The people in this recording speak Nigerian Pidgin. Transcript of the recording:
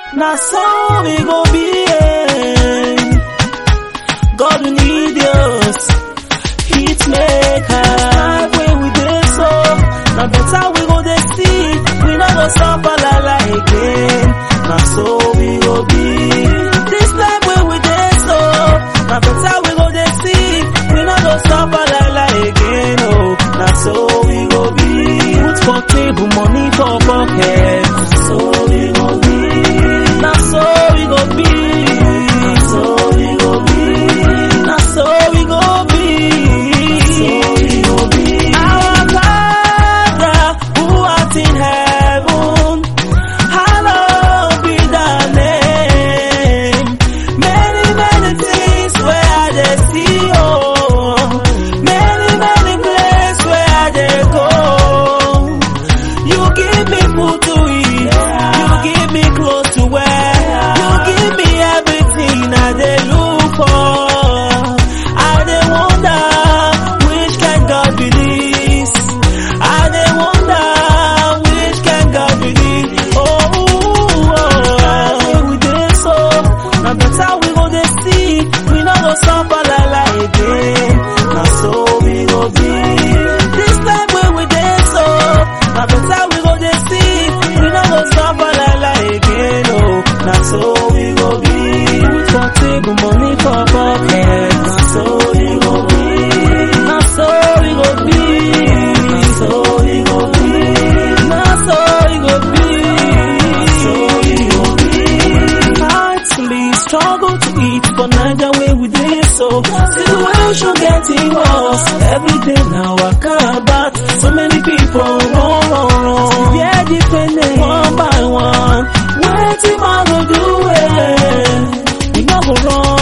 Now so we go be. God we need us. Hit maker. When we dey so, now better we go dey see. We not go suffer like again. Now so we go be. This life when we dey so, now better we go dey see. We not go suffer like again. Oh, now so we go be. Put for table, money for pocket. So we go be. Now so we go be. Now so we go be. Now so we go be. So we go be. Our Father who art in heaven, hallowed be thy name. Many, many things where I dey see, oh. Many, many places where I dey go. You give me food to eat. You give me clothes to wear. You give me everything I dey look for. I dey wonder which can God be this. I dey wonder which can God be this. We dey so, now better we go dey see. We no go suffer like again. Now so we go be. This time when we dey so, now better we go dey see. We no go suffer like again. Oh, now so we go be. Put for table, money for pocket. Now so we go be. Now so we go be. Now so we go be. Now so we go be. Now so we go be. Nightly struggle to eat for Niger where we dey so. Situation getting worse. Every day now I can't bat. So many people run. Yeah, depending one by one. Waiting I go do it. We not go wrong.